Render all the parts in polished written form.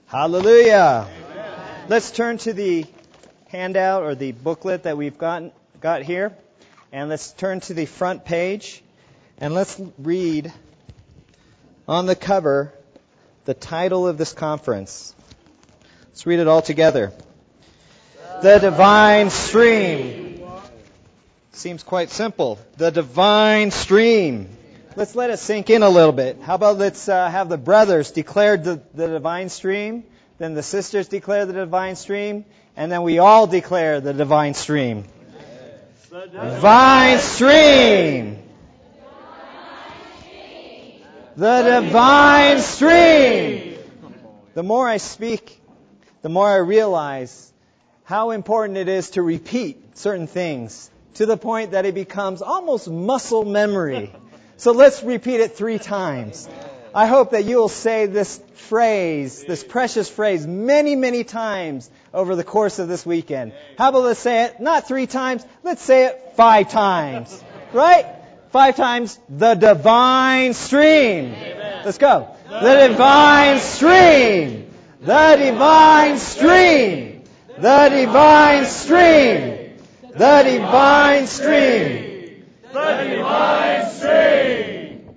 Hallelujah. Let's turn to the handout or the booklet that we've got here. And let's turn to the front page. And let's read on the cover the title of this conference. Let's read it all together. The Divine Stream. Seems quite simple. The Divine Stream. Let's let it sink in a little bit. How about let's have the brothers declare the divine stream, then the sisters declare the divine stream, and then we all declare the divine stream. Divine stream! The divine stream! The more I speak, the more I realize how important it is to repeat certain things to the point that it becomes almost muscle memory. So let's repeat it 3 times. I hope that you will say this phrase, this precious phrase, many, many times over the course of this weekend. How about let's say it not 3 times, let's say it 5 times. Right? 5 times, the divine stream. Let's go. The divine stream. The divine stream. The divine stream. The divine stream. The divine stream.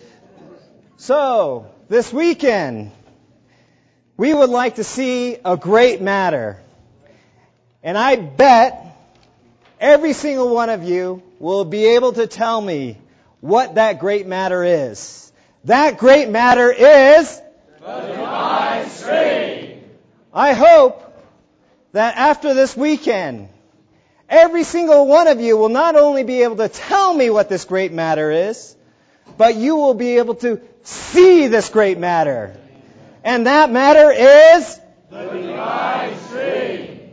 So, this weekend, we would like to see a great matter. And I bet every single one of you will be able to tell me what that great matter is. That great matter is the divine stream. I hope that after this weekend, every single one of you will not only be able to tell me what this great matter is, but you will be able to see this great matter. And that matter is the divine stream.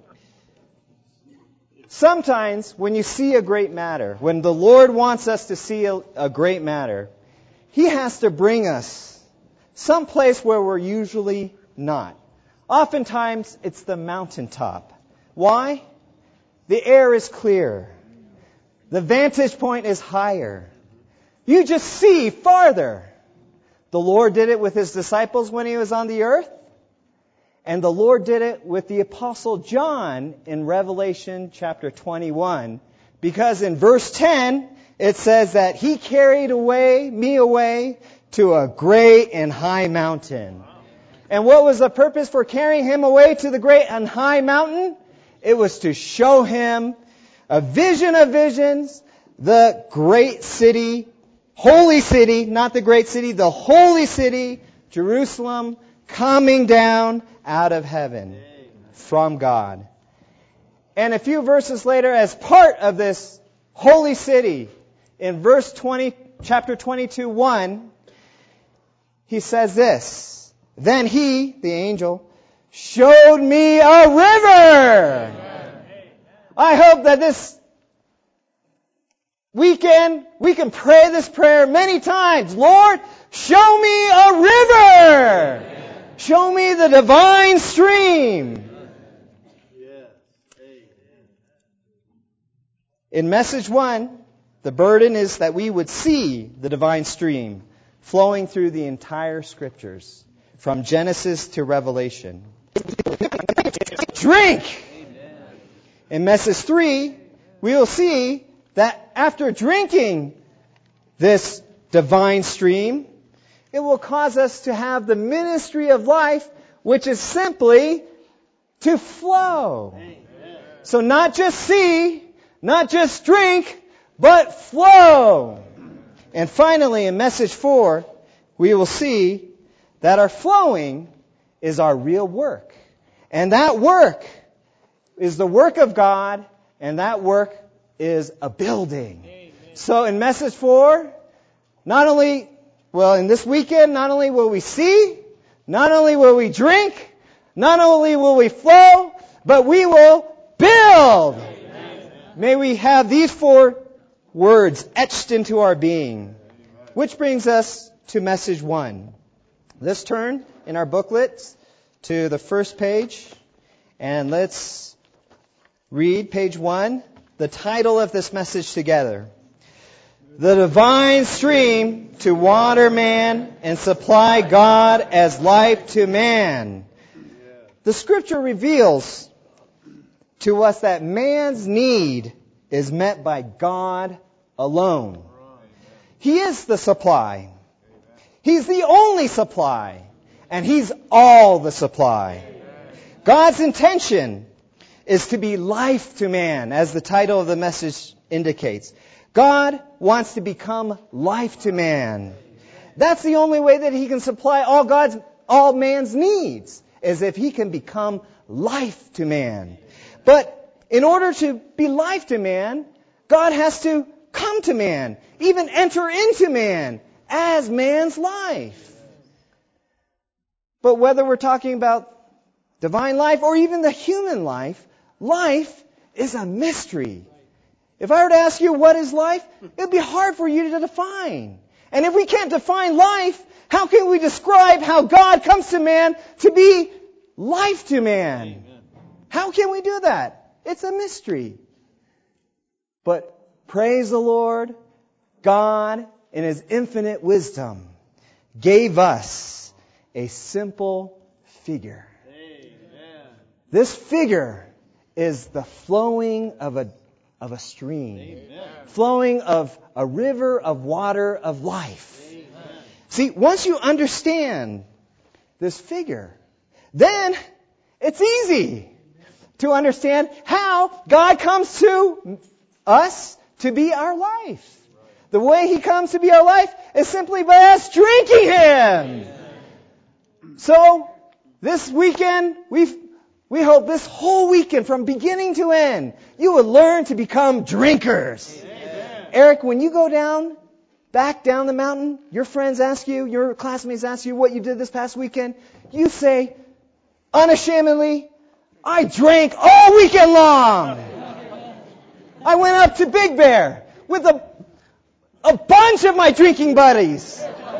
Sometimes when you see a great matter, when the Lord wants us to see a great matter, He has to bring us someplace where we're usually not. Oftentimes it's the mountaintop. Why? The air is clear. The vantage point is higher. You just see farther. The Lord did it with His disciples when He was on the earth. And the Lord did it with the Apostle John in Revelation chapter 21. Because in verse 10, it says that He carried me away to a great and high mountain. And what was the purpose for carrying Him away to the great and high mountain? It was to show him a vision of visions, the great city, holy city, not the great city, the holy city, Jerusalem, coming down out of heaven from God. And a few verses later, as part of this holy city, in verse 20, chapter 22:1, he says this, "Then he, the angel, showed me a river." I hope that this weekend we can pray this prayer many times. Lord, show me a river. Show me the divine stream. In message 1, the burden is that we would see the divine stream flowing through the entire scriptures, from Genesis to Revelation. Drink! In message 3, we will see that after drinking this divine stream, it will cause us to have the ministry of life, which is simply to flow. So not just see, not just drink, but flow. And finally, in message 4, we will see that our flowing is our real work. And that work is the work of God, and that work is a building. Amen. So in message 4, in this weekend, not only will we see, not only will we drink, not only will we flow, but we will build. Amen. May we have these 4 words etched into our being. Which brings us to message 1. Let's turn in our booklets to the first page, and let's read page 1, the title of this message together. the divine stream to water man and supply God as life to man. The Scripture reveals to us that man's need is met by God alone. He is the supply. He's the only supply. And He's all the supply. God's intention is to be life to man, as the title of the message indicates. God wants to become life to man. That's the only way that He can supply all man's needs, is if He can become life to man. But in order to be life to man, God has to come to man, even enter into man as man's life. But whether we're talking about divine life or even the human life, life is a mystery. If I were to ask you what is life, it would be hard for you to define. And if we can't define life, how can we describe how God comes to man to be life to man? Amen. How can we do that? It's a mystery. But praise the Lord, God, in His infinite wisdom, gave us a simple figure. Amen. This figure is the flowing of a stream. Amen. Flowing of a river of water of life. Amen. See, once you understand this figure, then it's easy to understand how God comes to us to be our life. The way He comes to be our life is simply by us drinking Him. So, this weekend, we hope this whole weekend, from beginning to end, you will learn to become drinkers. Amen. Eric, when you go back down the mountain, your friends ask you, your classmates ask you what you did this past weekend, you say, unashamedly, I drank all weekend long. I went up to Big Bear with a bunch of my drinking buddies.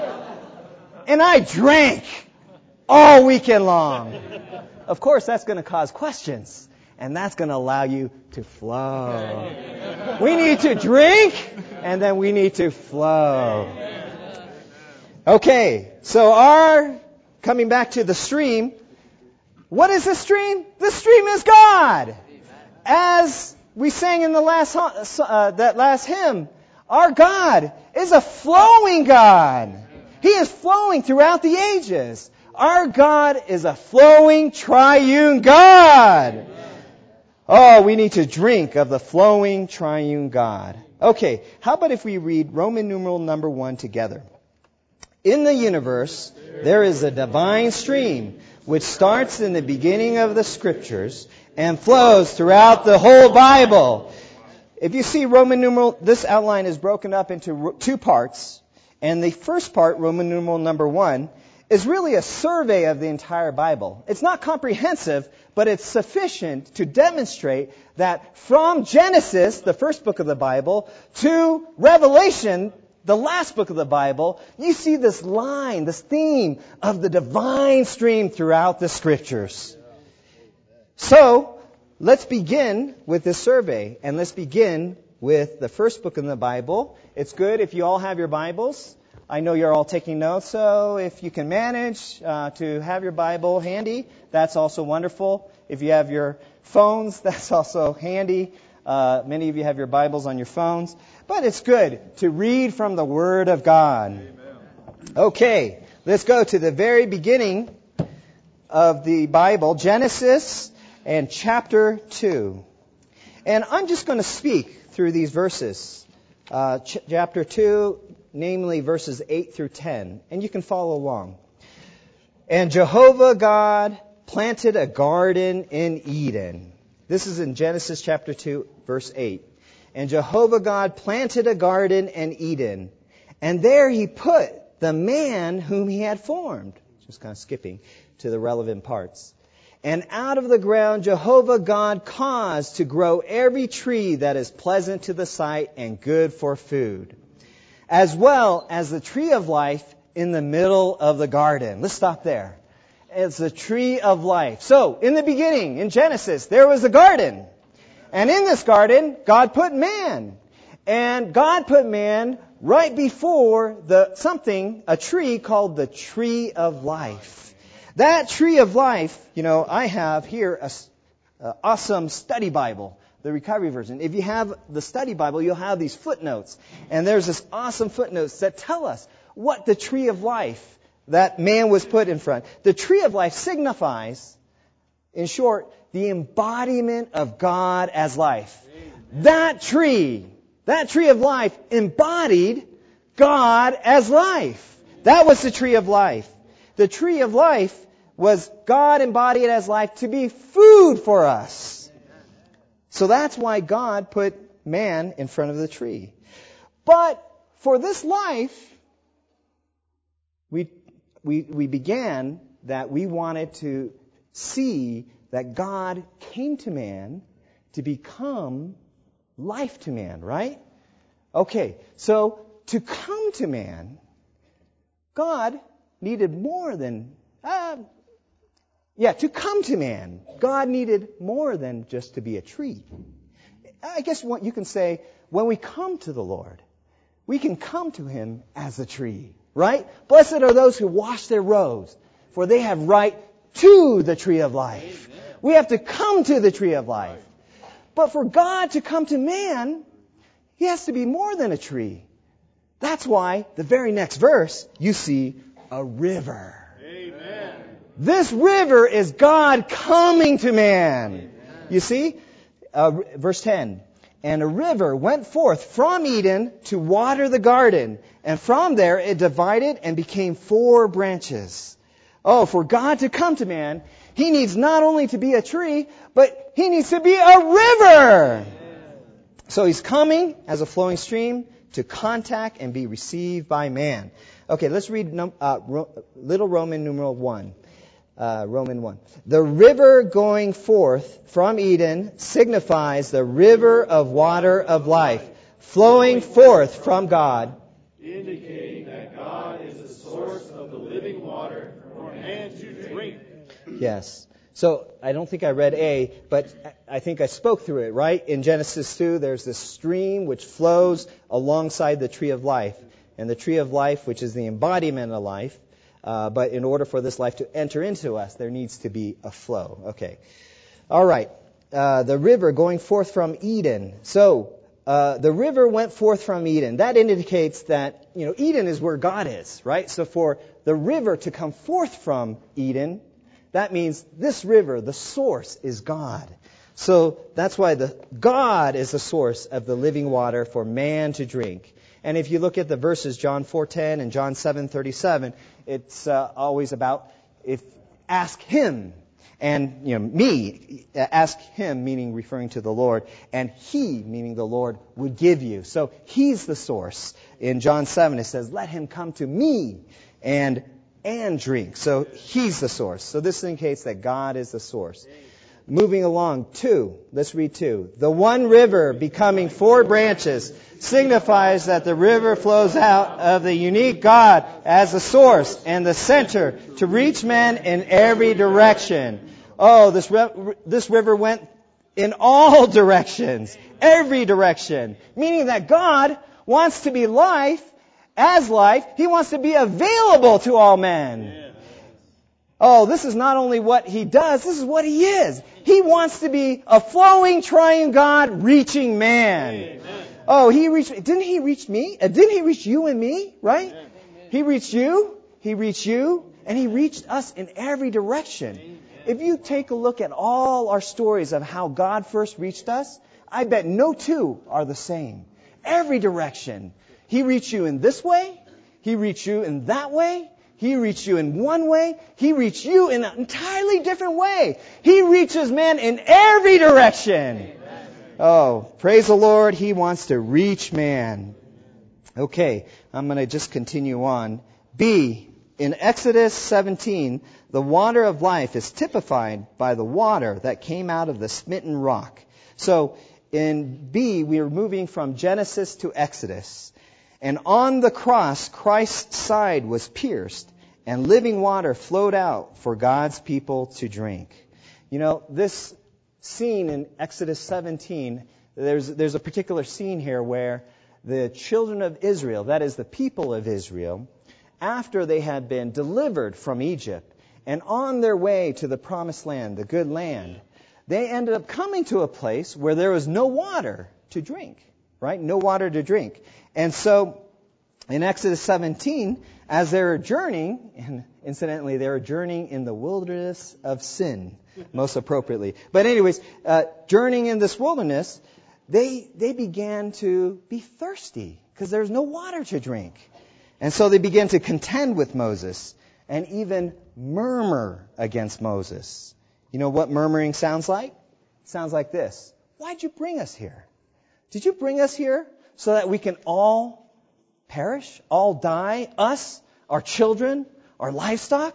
And I drank all weekend long. Of course, that's going to cause questions. And that's going to allow you to flow. We need to drink, and then we need to flow. Okay, so coming back to the stream, what is the stream? The stream is God. As we sang in the that last hymn, our God is a flowing God. He is flowing throughout the ages. Our God is a flowing triune God. Oh, we need to drink of the flowing triune God. Okay, how about if we read Roman numeral number 1 together? In the universe, there is a divine stream which starts in the beginning of the Scriptures and flows throughout the whole Bible. If you see Roman numeral, this outline is broken up into 2 parts. And the first part, Roman numeral number 1, is really a survey of the entire Bible. It's not comprehensive, but it's sufficient to demonstrate that from Genesis, the first book of the Bible, to Revelation, the last book of the Bible, you see this line, this theme of the divine stream throughout the Scriptures. So, let's begin with this survey, and let's begin with the first book in the Bible. It's good if you all have your Bibles. I know you're all taking notes, so if you can manage to have your Bible handy, that's also wonderful. If you have your phones, that's also handy. Many of you have your Bibles on your phones. But it's good to read from the Word of God. Amen. Okay, let's go to the very beginning of the Bible, Genesis and chapter 2. And I'm just going to speak through these verses. Chapter 2, namely verses 8 through 10. And you can follow along. And Jehovah God planted a garden in Eden. This is in Genesis chapter 2, verse 8. And Jehovah God planted a garden in Eden. And there He put the man whom He had formed. Just kind of skipping to the relevant parts. And out of the ground Jehovah God caused to grow every tree that is pleasant to the sight and good for food, as well as the tree of life in the middle of the garden. Let's stop there. It's the tree of life. So, in the beginning, in Genesis, there was a garden. And in this garden, God put man. And God put man right before a tree called the tree of life. That tree of life, I have here an awesome study Bible, the Recovery Version. If you have the study Bible, you'll have these footnotes. And there's this awesome footnotes that tell us what the tree of life that man was put in front. The tree of life signifies, in short, the embodiment of God as life. That tree of life embodied God as life. That was the tree of life. The tree of life was God embodied as life to be food for us. So that's why God put man in front of the tree. But for this life, we began that we wanted to see that God came to man to become life to man, right? Okay, so to come to man, God needed more than, to come to man, God needed more than just to be a tree. I guess what you can say, when we come to the Lord, we can come to Him as a tree, right? Blessed are those who wash their robes, for they have right to the tree of life. Amen. We have to come to the tree of life. But for God to come to man, He has to be more than a tree. That's why the very next verse, you see a river. Amen. This river is God coming to man. Amen. You see? Verse 10. And a river went forth from Eden to water the garden. And from there it divided and became 4 branches. Oh, for God to come to man, He needs not only to be a tree, but He needs to be a river. So He's coming as a flowing stream to contact and be received by man. Okay, let's read Little Roman numeral 1. Roman 1. The river going forth from Eden signifies the river of water of life, flowing forth from God, indicating that God is the source of the living water for man to drink. Yes. So I don't think I read A, but I think I spoke through it, right? In Genesis 2, there's this stream which flows alongside the tree of life. And the tree of life, which is the embodiment of life, but in order for this life to enter into us, there needs to be a flow. Okay. All right. The river going forth from Eden. So the river went forth from Eden. That indicates that, Eden is where God is, right? So for the river to come forth from Eden, that means this river, the source, is God. So that's why God is the source of the living water for man to drink. And if you look at the verses, John 4:10 and John 7:37, it's always about ask Him. And, me, ask Him, meaning referring to the Lord, and He, meaning the Lord, would give you. So He's the source. In John 7, it says, let him come to me and drink. So He's the source. So this indicates that God is the source. Moving along, 2. Let's read 2. The one river becoming 4 branches signifies that the river flows out of the unique God as the source and the center to reach men in every direction. Oh, this river went in all directions, every direction, meaning that God wants to be life as life. He wants to be available to all men. Oh, this is not only what He does, this is what He is. He wants to be a flowing, triune God reaching man. Amen. Oh, didn't He reach me? Didn't He reach you and me, right? Amen. He reached you, and He reached us in every direction. Amen. If you take a look at all our stories of how God first reached us, I bet no 2 are the same. Every direction. He reached you in this way, He reached you in that way, He reached you in one way. He reached you in an entirely different way. He reaches man in every direction. Amen. Oh, praise the Lord. He wants to reach man. Okay, I'm going to just continue on. B, in Exodus 17, the water of life is typified by the water that came out of the smitten rock. So in B, we are moving from Genesis to Exodus. And on the cross, Christ's side was pierced, and living water flowed out for God's people to drink. This scene in Exodus 17 There's a particular scene here where the children of Israel, that is the people of Israel, after they had been delivered from Egypt and on their way to the promised land, the good land, they ended up coming to a place where there was no water to drink, right? No water to drink. And so in Exodus 17, as they were journeying, and incidentally, they were journeying in the wilderness of sin, most appropriately. But anyways, journeying in this wilderness, they began to be thirsty because there's no water to drink. And so they began to contend with Moses and even murmur against Moses. You know what murmuring sounds like? It sounds like this. Why'd you bring us here? Did you bring us here so that we can all perish, all die, us, our children, our livestock,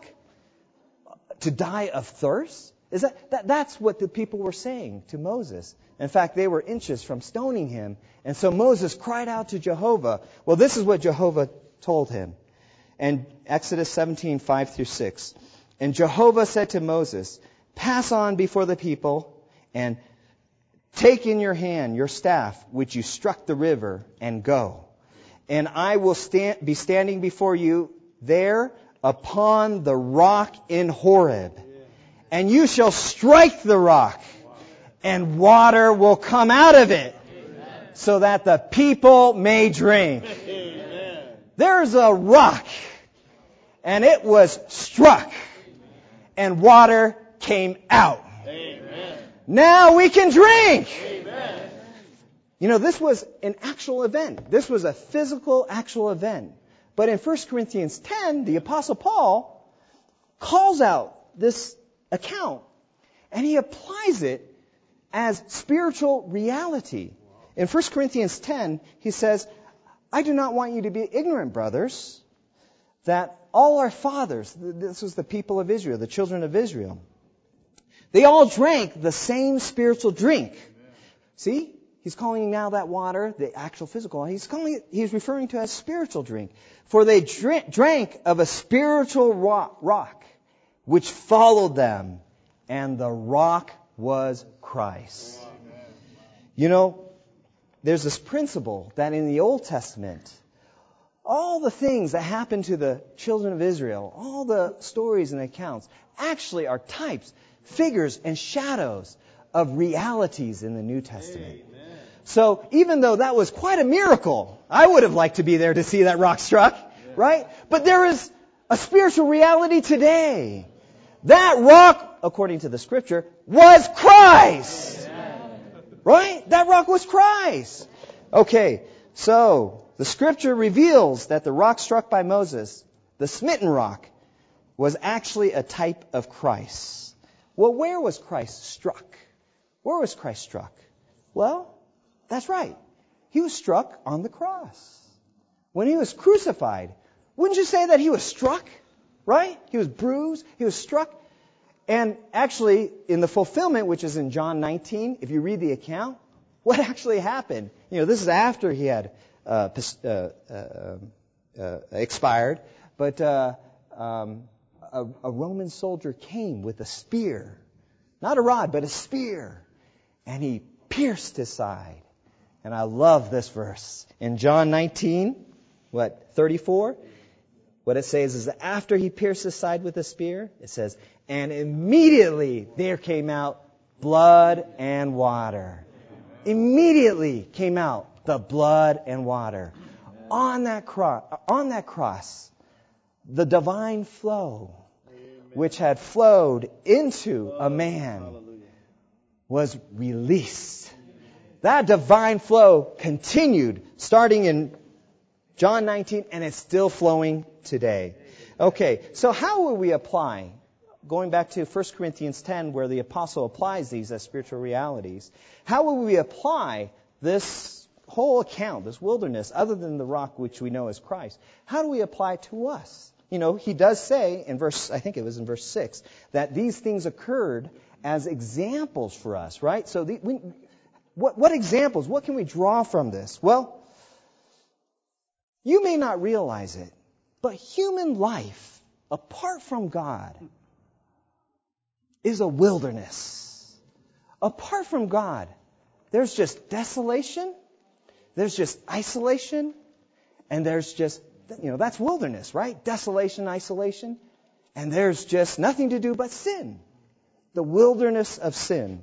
to die of thirst? That's what the people were saying to Moses. In fact, they were inches from stoning him. And so Moses cried out to Jehovah. Well, this is what Jehovah told him. And Exodus 17, 5 through 6. And Jehovah said to Moses, pass on before the people and take in your hand your staff, which you struck the river, and go. And I will be standing before you there upon the rock in Horeb. And you shall strike the rock, and water will come out of it, so that the people may drink. There's a rock, and it was struck, and water came out. Now we can drink. You know, this was an actual event. This was a physical, actual event. But in 1 Corinthians 10, the Apostle Paul calls out this account, and he applies it as spiritual reality. In 1 Corinthians 10, he says, I do not want you to be ignorant, brothers, that all our fathers, this was the people of Israel, the children of Israel, they all drank the same spiritual drink. See? He's calling now that water, the actual physical, he's referring to as spiritual drink. For they drank of a spiritual rock, which followed them, and the rock was Christ. You know, there's this principle that in the Old Testament, all the things that happened to the children of Israel, all the stories and accounts, actually are types, figures, and shadows of realities in the New Testament. So even though that was quite a miracle, I would have liked to be there to see that rock struck, right? But there is a spiritual reality today. That rock, according to the Scripture, was Christ. Right? That rock was Christ. Okay, so the Scripture reveals that the rock struck by Moses, the smitten rock, was actually a type of Christ. Well, where was Christ struck? Where was Christ struck? Well, that's right. He was struck on the cross. When he was crucified, wouldn't you say that he was struck? Right? He was bruised. He was struck. And actually, in the fulfillment, which is in John 19, if you read the account, what actually happened? You know, this is after he had expired. But a Roman soldier came with a spear. Not a rod, but a spear. And he pierced his side. And I love this verse. In John 19, 34? What it says is that after he pierced his side with a spear, it says, and immediately there came out blood and water. Immediately came out the blood and water. On that cross, the divine flow, which had flowed into a man, was released. That divine flow continued starting in John 19, and it's still flowing today. Okay, so how will we apply, going back to 1 Corinthians 10, where the apostle applies these as spiritual realities, how will we apply this whole account, this wilderness, other than the rock which we know as Christ? How do we apply it to us? You know, he does say in I think it was in verse 6, that these things occurred as examples for us, right? So what examples? What can we draw from this? Well, you may not realize it, but human life, apart from God, is a wilderness. Apart from God, there's just desolation, there's just isolation, and there's just, that's wilderness, right? Desolation, isolation, and there's just nothing to do but sin. The wilderness of sin.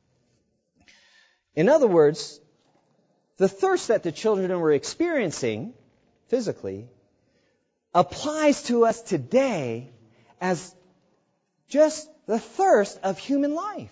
In other words, the thirst that the children were experiencing physically applies to us today as just the thirst of human life.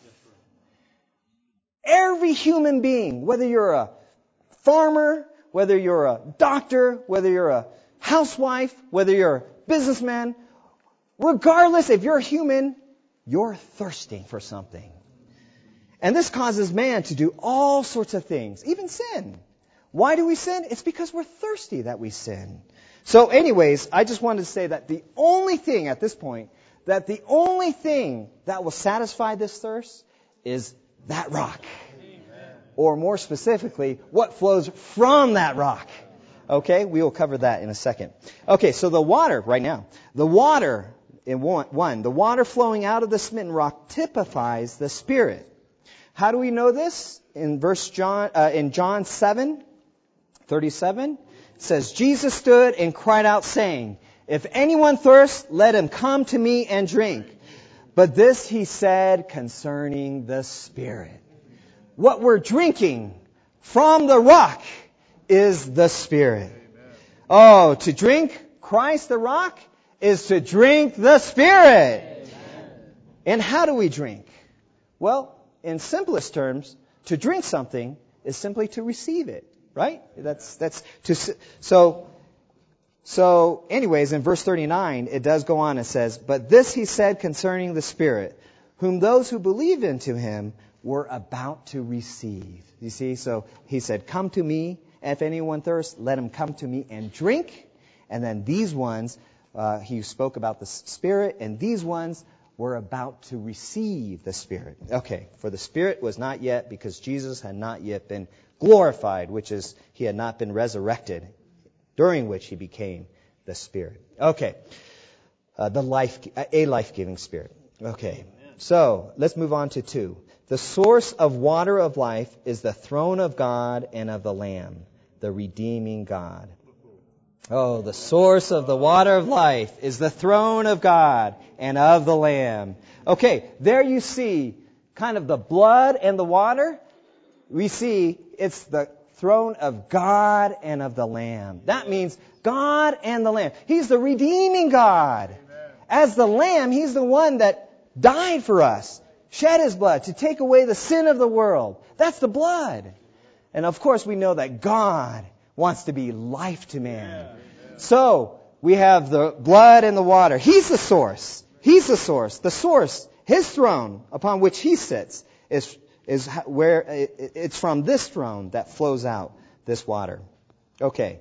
Every human being, whether you're a farmer, whether you're a doctor, whether you're a housewife, whether you're a businessman, regardless if you're human, you're thirsting for something. And this causes man to do all sorts of things, even sin. Why do we sin? It's because we're thirsty that we sin. So anyways, I just wanted to say that the only thing at this point, that will satisfy this thirst is that rock. Amen. Or more specifically, what flows from that rock. Okay, we will cover that in a second. Okay, so the water, right now. The water, in the water flowing out of the smitten rock typifies the Spirit. How do we know this? In John 7:37, it says, Jesus stood and cried out, saying, if anyone thirsts, let him come to me and drink. But this he said concerning the Spirit. What we're drinking from the rock is the Spirit. Oh, to drink Christ the rock is to drink the Spirit. And how do we drink? Well, in simplest terms, to drink something is simply to receive it, right? So anyways, in verse 39, it does go on and says, but this he said concerning the Spirit, whom those who believed into him were about to receive. You see, so he said, come to me, and if anyone thirsts, let him come to me and drink. And then these ones, he spoke about the Spirit, and these ones were about to receive the Spirit. Okay, for the Spirit was not yet, because Jesus had not yet been glorified, which is, he had not been resurrected, during which he became the Spirit. Okay, a life-giving Spirit. Okay, so let's move on to 2. The source of water of life is the throne of God and of the Lamb, the redeeming God. Oh, the source of the water of life is the throne of God and of the Lamb. Okay, there you see kind of the blood and the water. We see it's the throne of God and of the Lamb. That means God and the Lamb. He's the redeeming God. Amen. As the Lamb, He's the one that died for us, shed His blood to take away the sin of the world. That's the blood. And of course we know that God wants to be life to man. Yeah. So we have the blood and the water. He's the source. He's the source. The source, His throne upon which He sits, is where it's from this throne that flows out this water. Okay.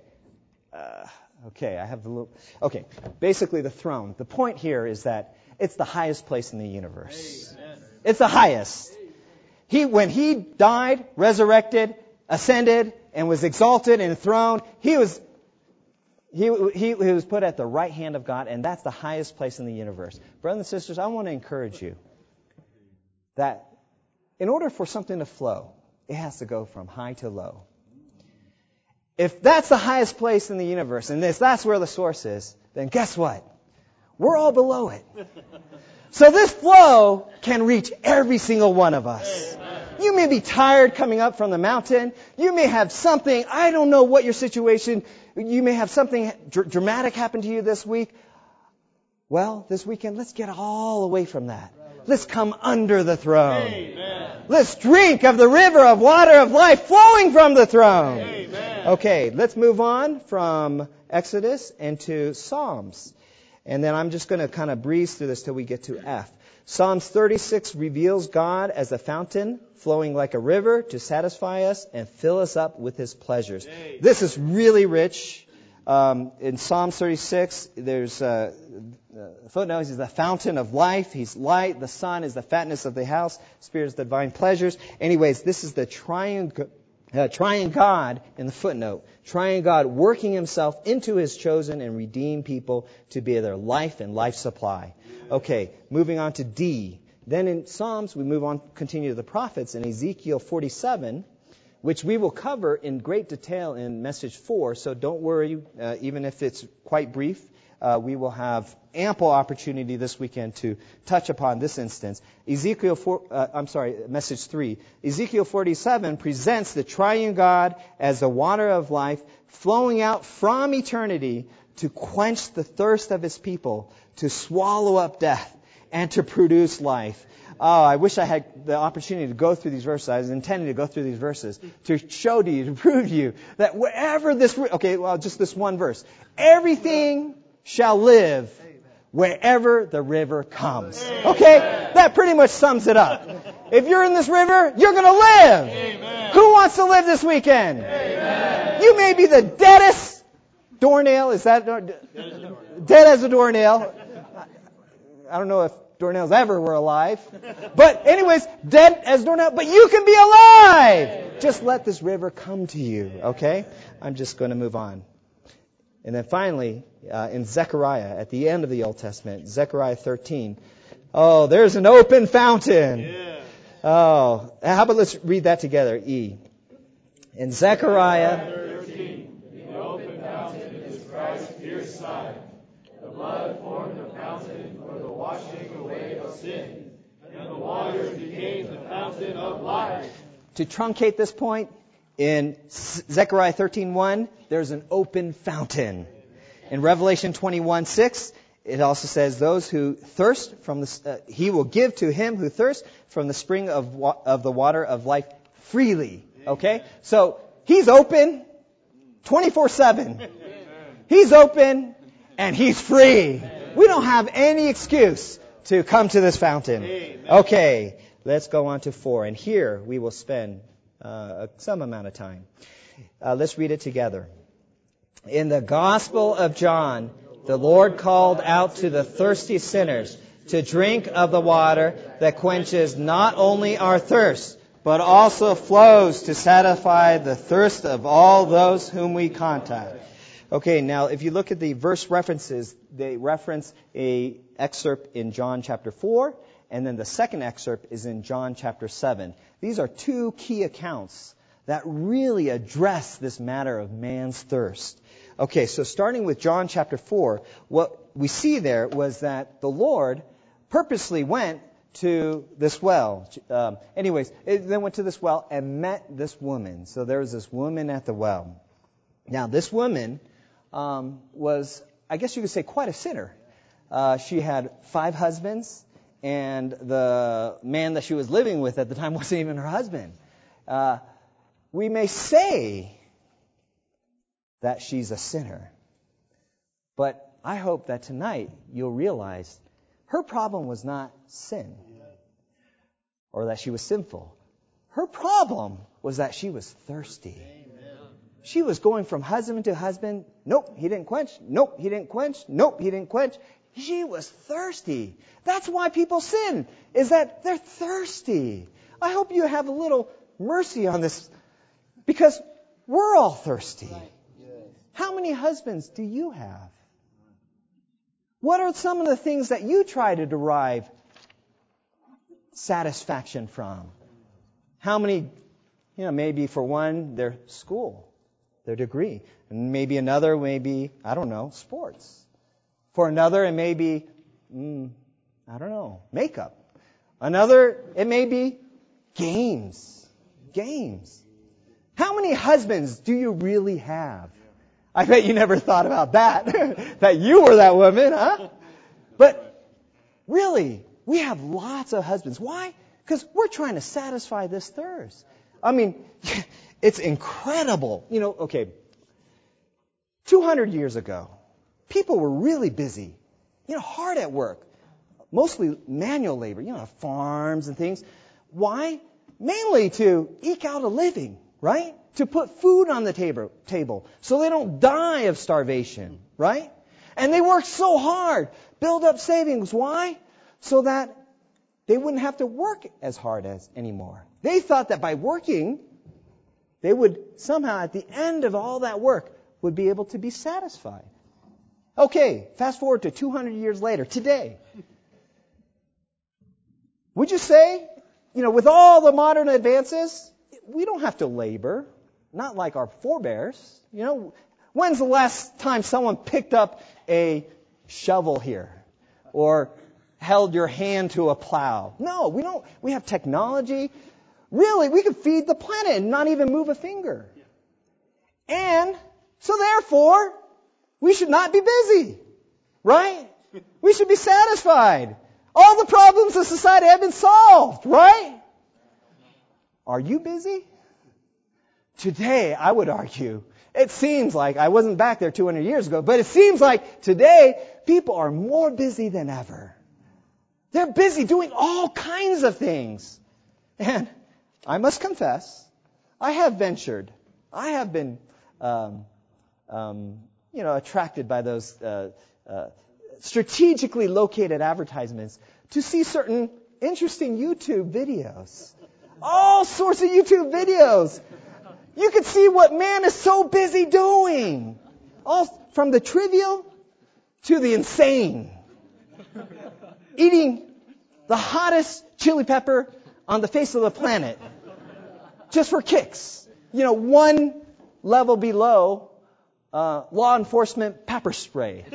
Basically the throne. The point here is that it's the highest place in the universe. Amen. It's the highest. When He died, resurrected, ascended, and was exalted and enthroned, He was put at the right hand of God, and that's the highest place in the universe. Brothers and sisters, I want to encourage you that in order for something to flow, it has to go from high to low. If that's the highest place in the universe, and that's where the source is, then guess what? We're all below it. So this flow can reach every single one of us. You may be tired coming up from the mountain. You may have something, I don't know what your situation, you may have something dramatic happen to you this week. Well, this weekend, let's get all away from that. Let's come under the throne. Amen. Let's drink of the river of water of life flowing from the throne. Amen. Okay, let's move on from Exodus into Psalms. And then I'm just going to kind of breeze through this till we get to F. Psalms 36 reveals God as a fountain flowing like a river to satisfy us and fill us up with His pleasures. Amen. This is really rich. In Psalms 36, there's a footnote. He's the fountain of life. He's light. The sun is the fatness of the house. Spirit is the divine pleasures. Anyways, this is the triune God in the footnote. Triune God working Himself into His chosen and redeemed people to be their life and life supply. Okay, moving on to D. Then in Psalms, we continue to the prophets. In Ezekiel 47, which we will cover in great detail in Message 4. So don't worry, even if it's quite brief. We will have ample opportunity this weekend to touch upon this instance. Message 3. Ezekiel 47 presents the triune God as the water of life flowing out from eternity to quench the thirst of his people, to swallow up death, and to produce life. Oh, I wish I had the opportunity to go through these verses. I was intending to go through these verses to show to you, to prove to you that wherever this, just this one verse, everything shall live wherever the river comes. Okay? That pretty much sums it up. If you're in this river, you're going to live. Amen. Who wants to live this weekend? Amen. You may be the deadest doornail. Is that dead as a doornail? I don't know if doornails ever were alive. But anyways, dead as a doornail. But you can be alive. Just let this river come to you. Okay? I'm just going to move on. And then finally, in Zechariah, at the end of the Old Testament, Zechariah 13. Oh, there's an open fountain. Yeah. Oh, how about let's read that together, E. In Zechariah 13, the open fountain is Christ's pierced side. The blood formed the fountain for the washing away of sin, and the waters became the fountain of life. To truncate this point, in Zechariah 13:1, there's an open fountain. In Revelation 21:6, it also says, "Those who thirst from the he will give to him who thirsts from the spring of the water of life freely." Okay, so he's open 24/7. He's open and he's free. We don't have any excuse to come to this fountain. Okay, let's go on to 4, and here we will spend some amount of time. Let's read it together. In the Gospel of John, the Lord called out to the thirsty sinners to drink of the water that quenches not only our thirst, but also flows to satisfy the thirst of all those whom we contact. Okay, now if you look at the verse references, they reference a excerpt in John chapter 4, and then the second excerpt is in John chapter 7. These are two key accounts that really address this matter of man's thirst. Okay, so starting with John chapter 4, what we see there was that the Lord purposely went to this well. They went to this well and met this woman. So there was this woman at the well. Now, this woman was, I guess you could say, quite a sinner. She had 5 husbands, and the man that she was living with at the time wasn't even her husband. We may say that she's a sinner, but I hope that tonight you'll realize her problem was not sin or that she was sinful. Her problem was that she was thirsty. She was going from husband to husband. Nope, he didn't quench. Nope, he didn't quench. Nope, he didn't quench. She was thirsty. That's why people sin, is that they're thirsty. I hope you have a little mercy on this, because we're all thirsty. How many husbands do you have? What are some of the things that you try to derive satisfaction from? How many, maybe for one, their school, their degree. And maybe another, sports. For another, it may be, makeup. Another, it may be games. How many husbands do you really have? I bet you never thought about that, that you were that woman, huh? But really, we have lots of husbands. Why? Because we're trying to satisfy this thirst. I mean, it's incredible. 200 years ago, people were really busy, hard at work, mostly manual labor, farms and things. Why? Mainly to eke out a living, right? To put food on the table so they don't die of starvation, right? And they worked so hard, build up savings. Why? So that they wouldn't have to work as hard as anymore. They thought that by working, they would somehow, at the end of all that work, would be able to be satisfied. Okay, fast forward to 200 years later, today. Would you say, with all the modern advances, we don't have to labor, not like our forebears. When's the last time someone picked up a shovel here or held your hand to a plow? No, we don't. We have technology. Really, we can feed the planet and not even move a finger. And so therefore, we should not be busy, right? We should be satisfied. All the problems of society have been solved, right? Are you busy? Today, I would argue, it seems like, I wasn't back there 200 years ago, but it seems like today, people are more busy than ever. They're busy doing all kinds of things. And I must confess, I have been attracted by those strategically located advertisements to see certain interesting YouTube videos. All sorts of YouTube videos. You can see what man is so busy doing. All from the trivial to the insane. Eating the hottest chili pepper on the face of the planet. Just for kicks. One level below law enforcement pepper spray.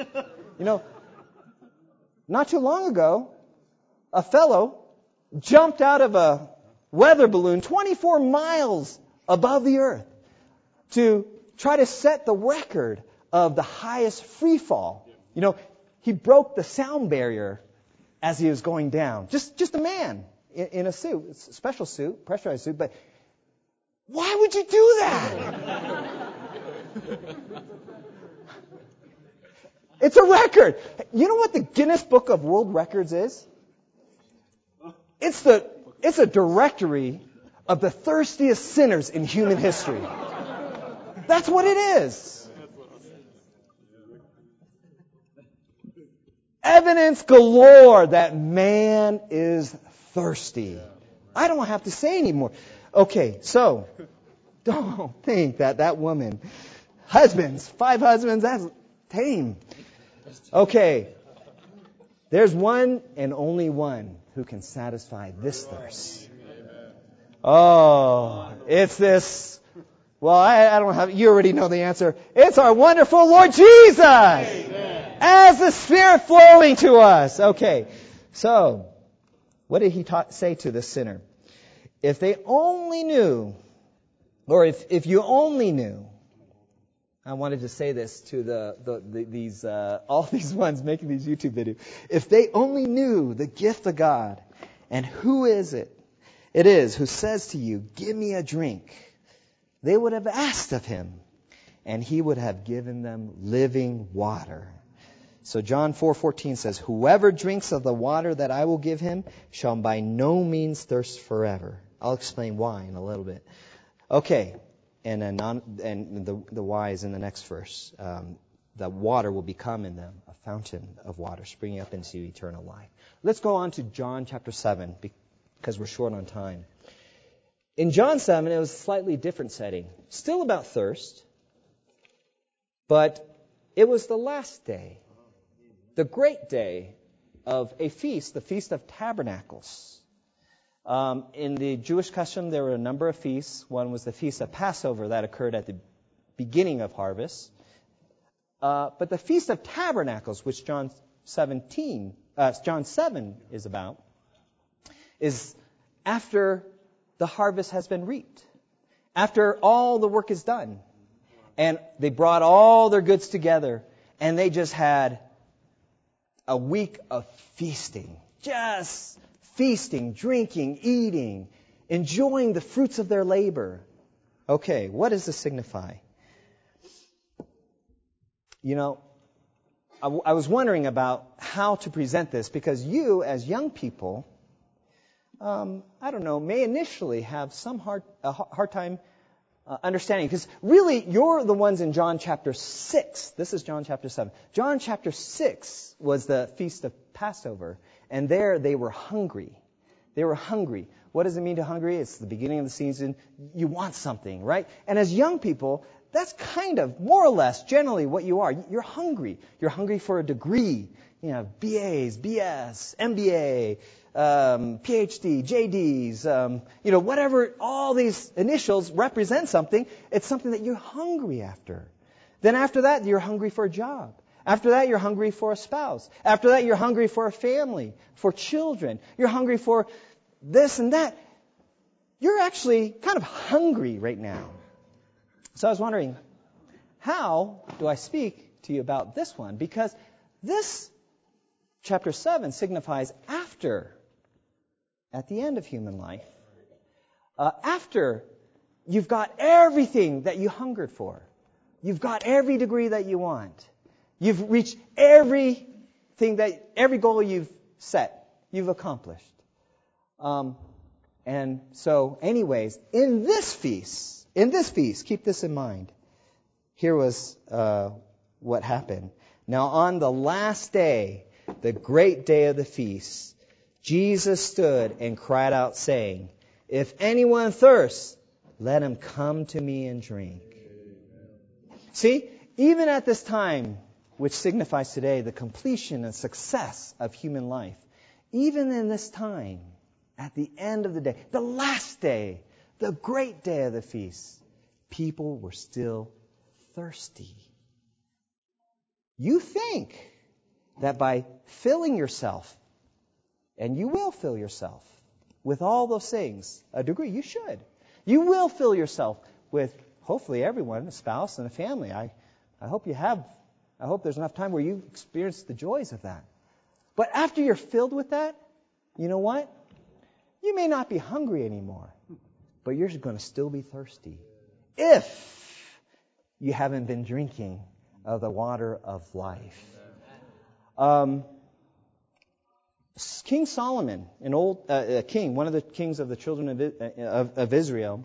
Not too long ago, a fellow jumped out of a weather balloon 24 miles above the earth to try to set the record of the highest free fall. He broke the sound barrier as he was going down. Just a man in a suit, a special suit, pressurized suit, but why would you do that? It's a record. You know what the Guinness Book of World Records is? It's a directory of the thirstiest sinners in human history. That's what it is. Evidence galore that man is thirsty. I don't have to say anymore. Okay, so don't think that woman, 5 husbands, that's tame. Okay, there's one and only one who can satisfy this thirst. Oh, it's this. Well, I don't have. You already know the answer. It's our wonderful Lord Jesus. Amen. As the Spirit flowing to us. Okay, so what did he say to the sinner? If they only knew, or if you only knew. I wanted to say this to these all these ones making these YouTube videos. If they only knew the gift of God, and who is it? It is who says to you, "Give me a drink." They would have asked of him, and he would have given them living water. So John 4:14 says, "Whoever drinks of the water that I will give him shall by no means thirst forever." I'll explain why in a little bit. Okay. And the why is in the next verse. The water will become in them a fountain of water springing up into eternal life. Let's go on to John chapter 7 because we're short on time. In John 7, it was a slightly different setting. Still about thirst, but it was the last day, the great day of a feast, the Feast of Tabernacles. In the Jewish custom, there were a number of feasts. One was the Feast of Passover that occurred at the beginning of harvest. But the Feast of Tabernacles, which John 7 is about, is after the harvest has been reaped, after all the work is done. And they brought all their goods together, and they just had a week of feasting. Just feasting, drinking, eating, enjoying the fruits of their labor. Okay, what does this signify? I was wondering about how to present this because you, as young people, may initially have some hard time understanding. Because really, you're the ones in John chapter 6. This is John chapter 7. John chapter 6 was the Feast of Passover. And there they were hungry. They were hungry. What does it mean to hungry? It's the beginning of the season. You want something, right? And as young people, that's kind of, more or less, generally what you are. You're hungry. You're hungry for a degree. BAs, BS, MBA, PhD, JDs, whatever all these initials represent something, it's something that you're hungry after. Then after that, you're hungry for a job. After that, you're hungry for a spouse. After that, you're hungry for a family, for children. You're hungry for this and that. You're actually kind of hungry right now. So I was wondering, how do I speak to you about this one? Because this chapter 7 signifies after, at the end of human life, after you've got everything that you hungered for. You've got every degree that you want. You've reached every goal you've set, you've accomplished. And so, anyways, in this feast, keep this in mind. Here was what happened. Now, on the last day, the great day of the feast, Jesus stood and cried out, saying, "If anyone thirsts, let him come to me and drink." See, even at this time, which signifies today the completion and success of human life, even in this time, at the end of the day, the last day, the great day of the feast, people were still thirsty. You think that by filling yourself, and you will fill yourself with all those things, a degree, you should. You will fill yourself with, hopefully, everyone, a spouse and a family. I hope there's enough time where you experience the joys of that. But after you're filled with that, you know what? You may not be hungry anymore, but you're going to still be thirsty if you haven't been drinking of the water of life. King Solomon, an old king, one of the kings of the children of Israel,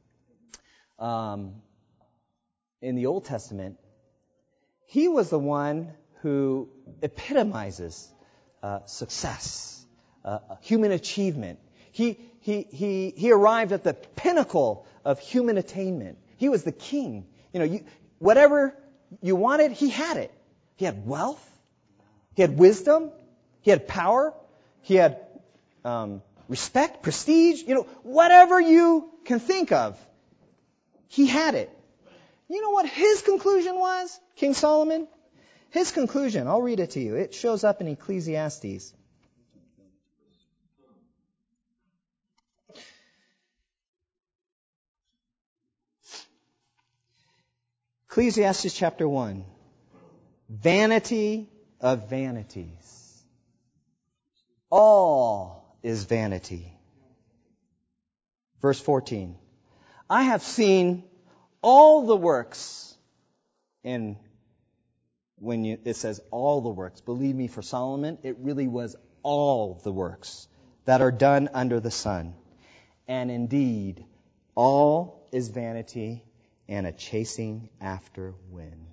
in the Old Testament, he was the one who epitomizes success, human achievement. He arrived at the pinnacle of human attainment. He was the king. Whatever you wanted, he had it. He had wealth. He had wisdom. He had power. He had respect, prestige. Whatever you can think of, he had it. You know what his conclusion was, King Solomon? His conclusion, I'll read it to you. It shows up in Ecclesiastes. Ecclesiastes chapter 1. Vanity of vanities. All is vanity. Verse 14. I have seen all the works, and when it says all the works, believe me, for Solomon, it really was all the works that are done under the sun. And indeed, all is vanity and a chasing after wind.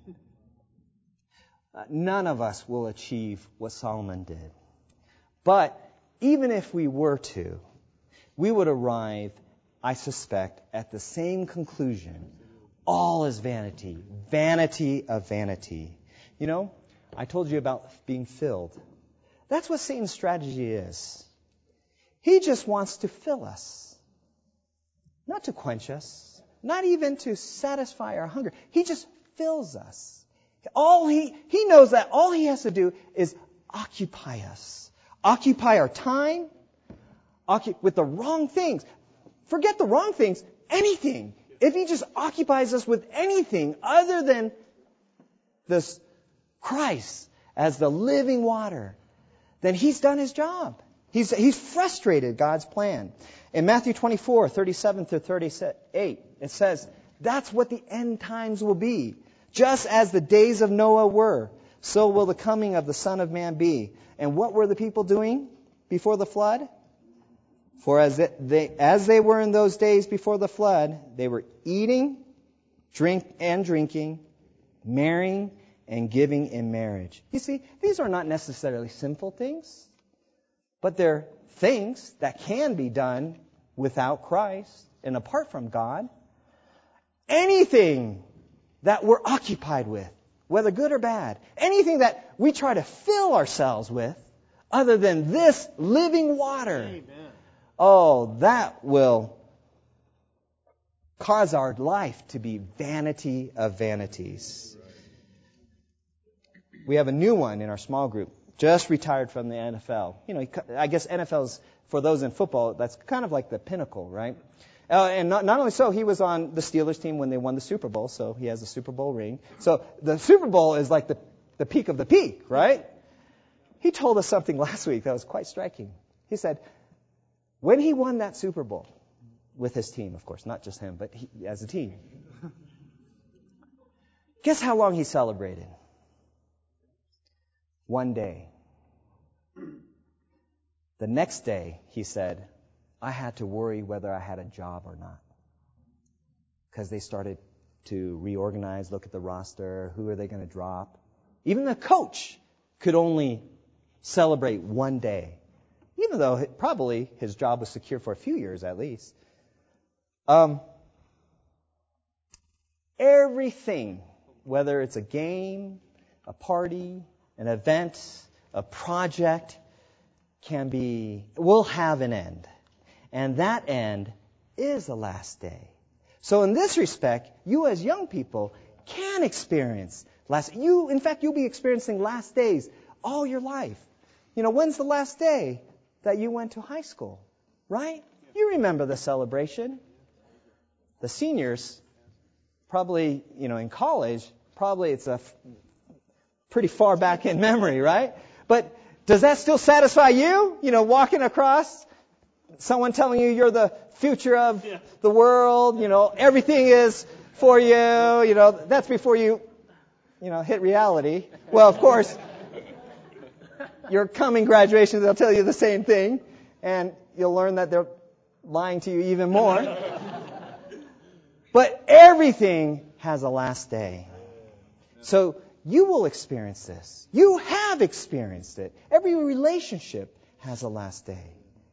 None of us will achieve what Solomon did. But even if we were to, we would arrive, I suspect, at the same conclusion. All is vanity. Vanity of vanity. I told you about being filled. That's what Satan's strategy is. He just wants to fill us. Not to quench us. Not even to satisfy our hunger. He just fills us. He knows that all he has to do is occupy us. Occupy our time with the wrong things. Forget the wrong things. Anything. If he just occupies us with anything other than this Christ as the living water, then he's done his job. He's frustrated God's plan. In Matthew 24, 37 through 38, it says, that's what the end times will be. Just as the days of Noah were, so will the coming of the Son of Man be. And what were the people doing before the flood? For as they were in those days before the flood, they were eating, drinking, marrying, and giving in marriage. You see, these are not necessarily sinful things, but they're things that can be done without Christ and apart from God. Anything that we're occupied with, whether good or bad, anything that we try to fill ourselves with, other than this living water. Amen. Oh, that will cause our life to be vanity of vanities. We have a new one in our small group, just retired from the NFL. You know, I guess NFL's, for those in football, that's kind of like the pinnacle, right? And not only so, he was on the Steelers team when they won the Super Bowl, so he has a Super Bowl ring. So the Super Bowl is like the peak of the peak, right? He told us something last week that was quite striking. He said, when he won that Super Bowl, with his team, of course, not just him, but as a team, guess how long he celebrated? One day. The next day, he said, I had to worry whether I had a job or not. Because they started to reorganize, look at the roster, who are they going to drop. Even the coach could only celebrate one day, even though probably his job was secure for a few years at least. Everything, whether it's a game, a party, an event, a project, will have an end. And that end is the last day. So in this respect, you as young people can experience you'll be experiencing last days all your life. You know, when's the last day that you went to high school? Right? You remember the celebration. The seniors, probably, in college, probably it's pretty far back in memory, right? But does that still satisfy you? Walking across, someone telling you you're the future of the world, everything is for you, that's before you, hit reality. Well, of course, your coming graduation, they'll tell you the same thing, and you'll learn that they're lying to you even more. But everything has a last day. So you will experience this. You have experienced it. Every relationship has a last day.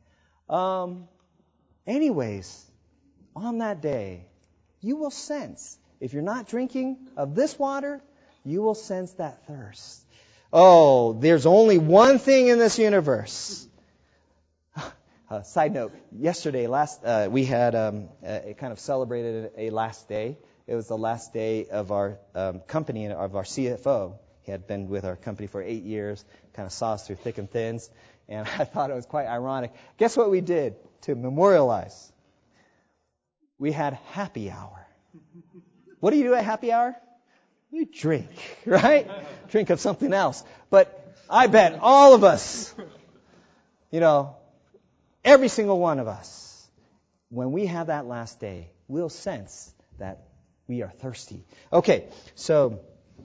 Anyways, on that day, you will sense, if you're not drinking of this water, you will sense that thirst. Oh, there's only one thing in this universe. Side note, yesterday, we had kind of celebrated a last day. It was the last day of our company, of our CFO. He had been with our company for 8 years, kind of saw us through thick and thins, and I thought it was quite ironic. Guess what we did to memorialize? We had happy hour. What do you do at happy hour? You drink, right? Drink of something else. But I bet all of us, every single one of us, when we have that last day, we'll sense that we are thirsty. Okay, so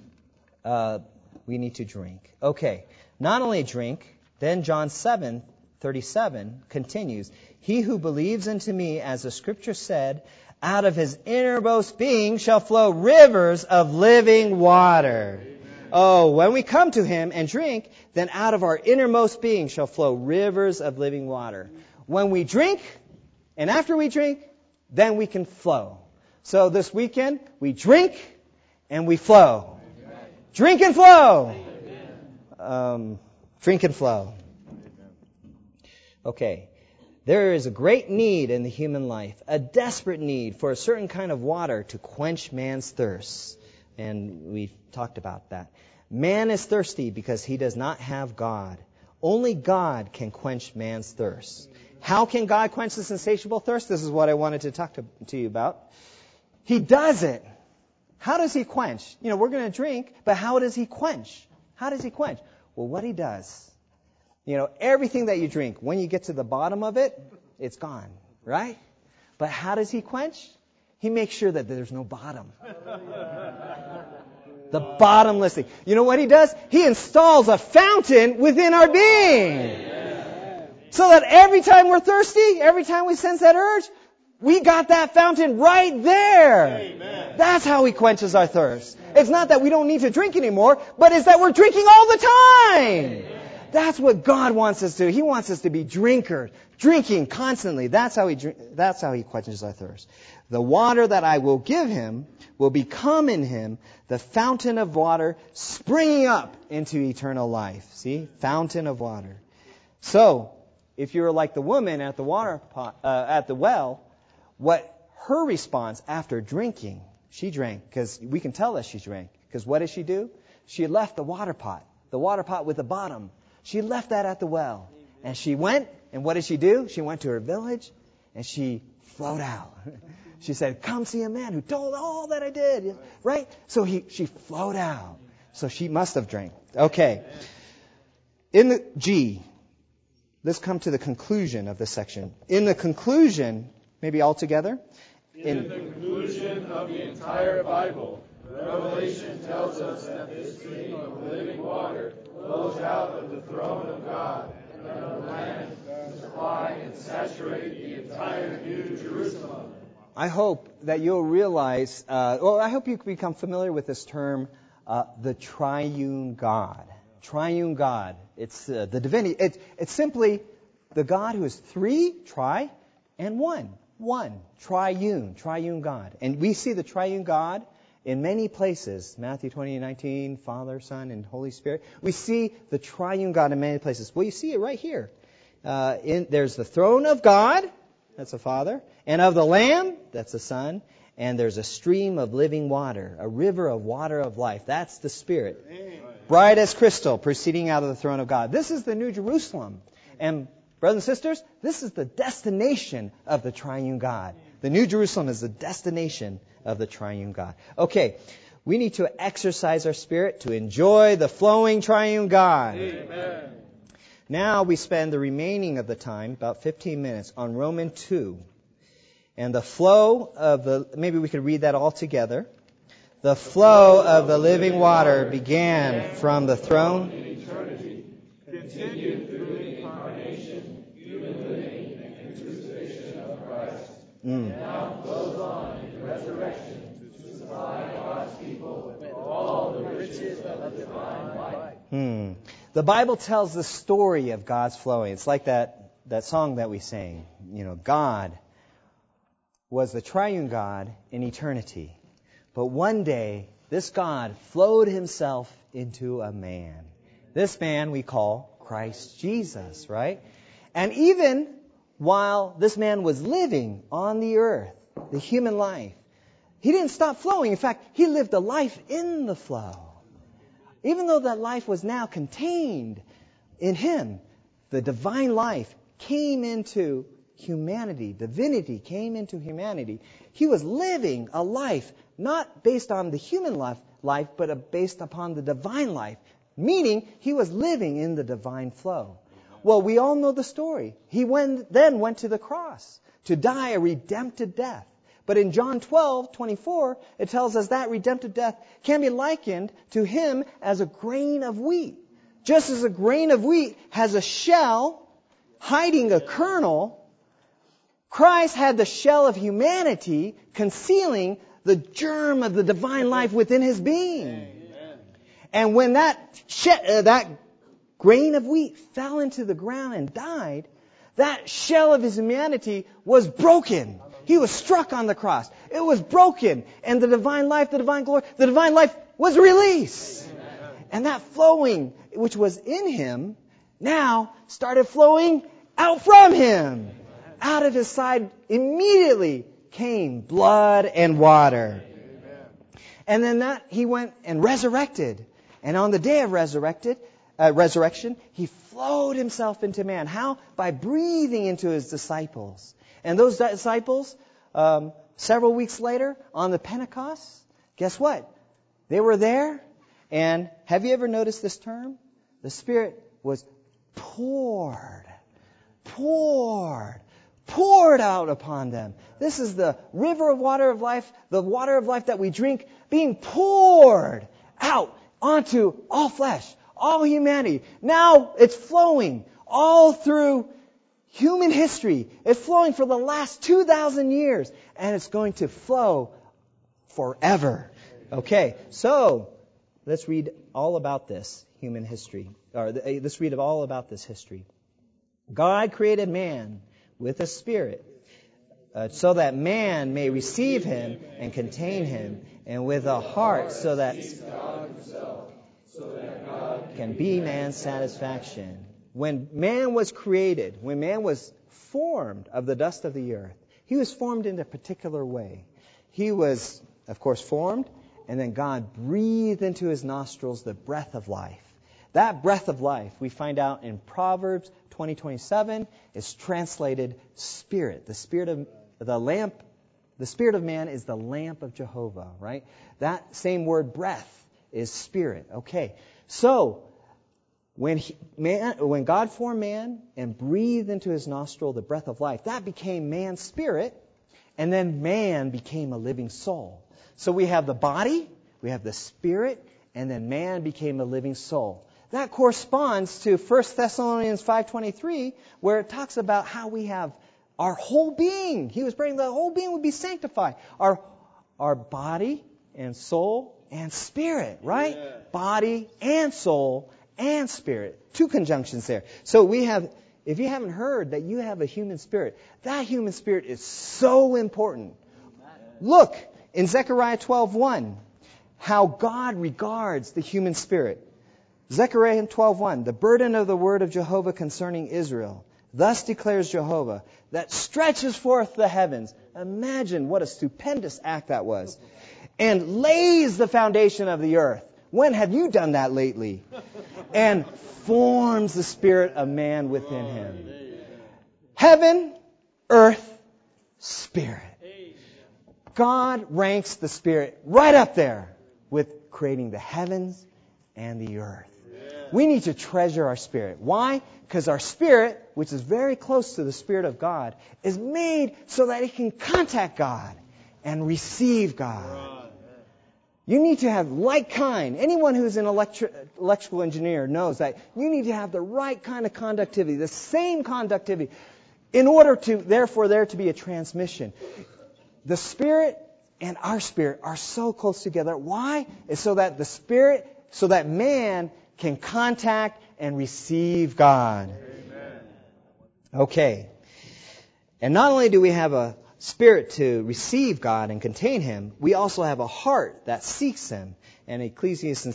we need to drink. Okay, not only drink, then John 7:37 continues, he who believes into me, as the scripture said, out of his innermost being shall flow rivers of living water. Amen. Oh, when we come to him and drink, then out of our innermost being shall flow rivers of living water. When we drink, and after we drink, then we can flow. So this weekend, we drink and we flow. Amen. Drink and flow. Drink and flow. Okay. There is a great need in the human life, a desperate need for a certain kind of water to quench man's thirst. And we've talked about that. Man is thirsty because he does not have God. Only God can quench man's thirst. How can God quench this insatiable thirst? This is what I wanted to talk to you about. He does it. How does he quench? We're going to drink, but how does he quench? How does he quench? Well, what he does, everything that you drink, when you get to the bottom of it, it's gone, right? But how does he quench? He makes sure that there's no bottom. The bottomless thing. You know what he does? He installs a fountain within our being. So that every time we're thirsty, every time we sense that urge, we got that fountain right there. Amen. That's how he quenches our thirst. It's not that we don't need to drink anymore, but it's that we're drinking all the time. Amen. That's what God wants us to do. He wants us to be drinkers, drinking constantly. That's how he quenches our thirst. The water that I will give him will become in him the fountain of water springing up into eternal life. See? Fountain of water. So, if you were like the woman at the at the well, what her response after drinking, she drank, because we can tell that she drank. Because what did she do? She left the water pot with the bottom. She left that at the well. And she went, and what did she do? She went to her village, and she flowed out. She said, come see a man who told all that I did. Right? So she flowed out. So she must have drank. Okay. In the G, let's come to the conclusion of this section. In the conclusion, maybe all together. In the conclusion of the entire Bible, Revelation tells us that this stream of living water flows out of the throne of God and of the Lamb to supply and saturate the entire New Jerusalem. I hope that you'll realize, I hope you become familiar with this term, the triune God. Triune God. It's the divinity. It's simply the God who is three, tri, and one. One. Triune God. And we see the triune God in many places. Matthew 20:19, Father, Son, and Holy Spirit. We see the triune God in many places. Well, you see it right here. There's the throne of God, that's the Father, and of the Lamb, that's the Son, and there's a stream of living water, a river of water of life. That's the Spirit. Bright as crystal, proceeding out of the throne of God. This is the New Jerusalem. And brothers and sisters, this is the destination of the triune God. The New Jerusalem is the destination of the triune God. Okay, we need to exercise our spirit to enjoy the flowing triune God. Amen. Now we spend the remaining of the time, about 15 minutes, on Romans 2. And the flow of maybe we could read that all together. The flow of the living water began from the throne. In eternity, continued through the incarnation, human living, and crucifixion of Christ. And now flows on in resurrection to supply God's people with all the riches of divine life. The Bible tells the story of God's flowing. It's like that song that we sang. God was the triune God in eternity. But one day, this God flowed himself into a man. This man we call Christ Jesus, right? And even while this man was living on the earth, the human life, he didn't stop flowing. In fact, he lived a life in the flow. Even though that life was now contained in him, the divine life came into humanity. Divinity came into humanity. He was living a life not based on the human life, but based upon the divine life. Meaning, he was living in the divine flow. Well, we all know the story. He then went to the cross to die a redemptive death. But in John 12:24, it tells us that redemptive death can be likened to him as a grain of wheat. Just as a grain of wheat has a shell hiding a kernel, Christ had the shell of humanity concealing the germ of the divine life within his being. Amen. And when that grain of wheat fell into the ground and died, that shell of his humanity was broken. He was struck on the cross. It was broken. And the divine life, the divine glory, the divine life was released. Amen. And that flowing, which was in him, now started flowing out from him. Out of his side immediately came blood and water. Amen. And then he went and resurrected. And on the day of resurrection, he flowed himself into man. How? By breathing into his disciples. And those disciples, several weeks later, on the Pentecost, guess what? They were there. And have you ever noticed this term? The Spirit was poured out upon them. This is the river of water of life, the water of life that we drink, being poured out onto all flesh, all humanity. Now it's flowing all through human history. It's flowing for the last 2,000 years, and it's going to flow forever. Okay, so let's read all about this human history. Let's read all about this history. God created man with a spirit, so that man may receive him and contain him, and with a heart so that God can be man's satisfaction. when man was created, when man was formed of the dust of the earth, he was formed in a particular way. He was, of course, formed, and then God breathed into his nostrils the breath of life. That breath of life, we find out in Proverbs 20:27, is translated spirit. The spirit of man is the lamp of Jehovah, right? That same word, breath, is spirit. Okay, so when God formed man and breathed into his nostril the breath of life, that became man's spirit, and then man became a living soul. So we have the body, we have the spirit, and then man became a living soul. That corresponds to 1 Thessalonians 5:23, where it talks about how we have our whole being. He was praying the whole being would be sanctified. Our body and soul and spirit, right? Yeah. Body and soul and spirit. Two conjunctions there. So we have, if you haven't heard that you have a human spirit, that human spirit is so important. Look in Zechariah 12:1, how God regards the human spirit. Zechariah 12:1, the burden of the word of Jehovah concerning Israel. Thus declares Jehovah, that stretches forth the heavens. Imagine what a stupendous act that was. And lays the foundation of the earth. When have you done that lately? And forms the spirit of man within him. Heaven, earth, spirit. God ranks the spirit right up there with creating the heavens and the earth. We need to treasure our spirit. Why? Because our spirit, which is very close to the Spirit of God, is made so that it can contact God and receive God. You need to have like kind. Anyone who's an electrical engineer knows that you need to have the right kind of conductivity, the same conductivity, in order to, therefore, there to be a transmission. The spirit and our spirit are so close together. Why? It's so that the spirit, so that man can contact and receive God. Amen. Okay. And not only do we have a spirit to receive God and contain him, we also have a heart that seeks him. And Ecclesiastes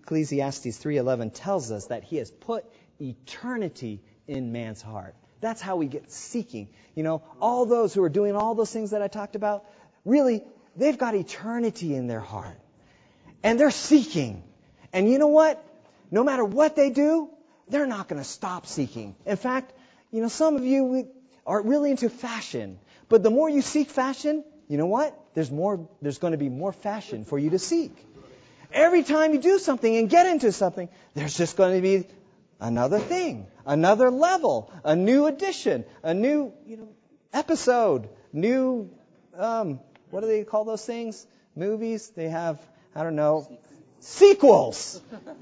3:11 tells us that he has put eternity in man's heart. That's how we get seeking. You know, all those who are doing all those things that I talked about, really, they've got eternity in their heart. And they're seeking. And you know what? No matter what they do, they're not going to stop seeking. In fact, you know, some of you are really into fashion. But the more you seek fashion, you know what? There's going to be more fashion for you to seek. Every time you do something and get into something, there's just going to be another thing, another level, a new edition, a new, episode, new, what do they call those things? Movies? They have, I don't know, sequels.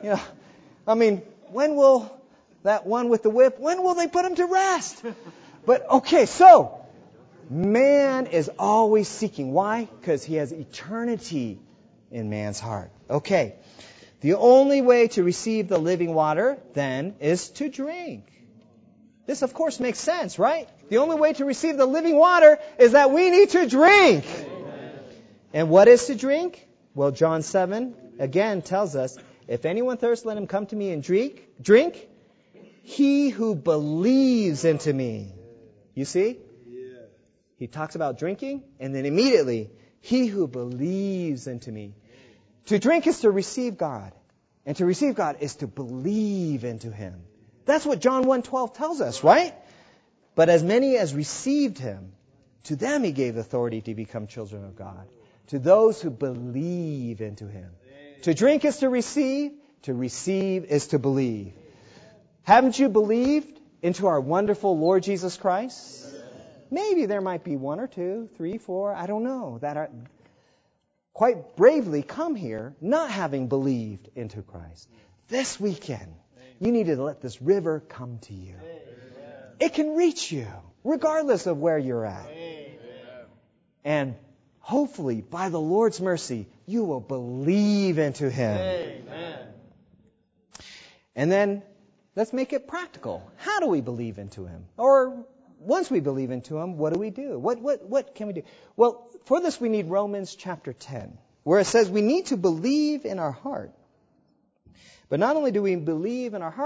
When will that one with the whip, when will they put him to rest? But okay, so man is always seeking. Why? Because he has eternity in man's heart. Okay. The only way to receive the living water, then, is to drink. This, of course, makes sense, right? The only way to receive the living water is that we need to drink. Amen. And what is to drink? Well, John 7, again, tells us, if anyone thirsts, let him come to me and drink. He who believes into me. You see? Yeah. He talks about drinking, and then immediately, he who believes into me. To drink is to receive God. And to receive God is to believe into him. That's what John 1:12 tells us, right? But as many as received him, to them he gave authority to become children of God. To those who believe into him. To drink is to receive is to believe. Haven't you believed into our wonderful Lord Jesus Christ? Maybe there might be 1 or 2, 3, 4, I don't know, that are quite bravely come here not having believed into Christ. This weekend, you need to let this river come to you. It can reach you, regardless of where you're at. And hopefully, by the Lord's mercy, you will believe into him. Amen. And then, let's make it practical. How do we believe into him? Or, once we believe into him, what do we do? What can we do? Well, for this we need Romans chapter 10, where it says we need to believe in our heart. But not only do we believe in our heart,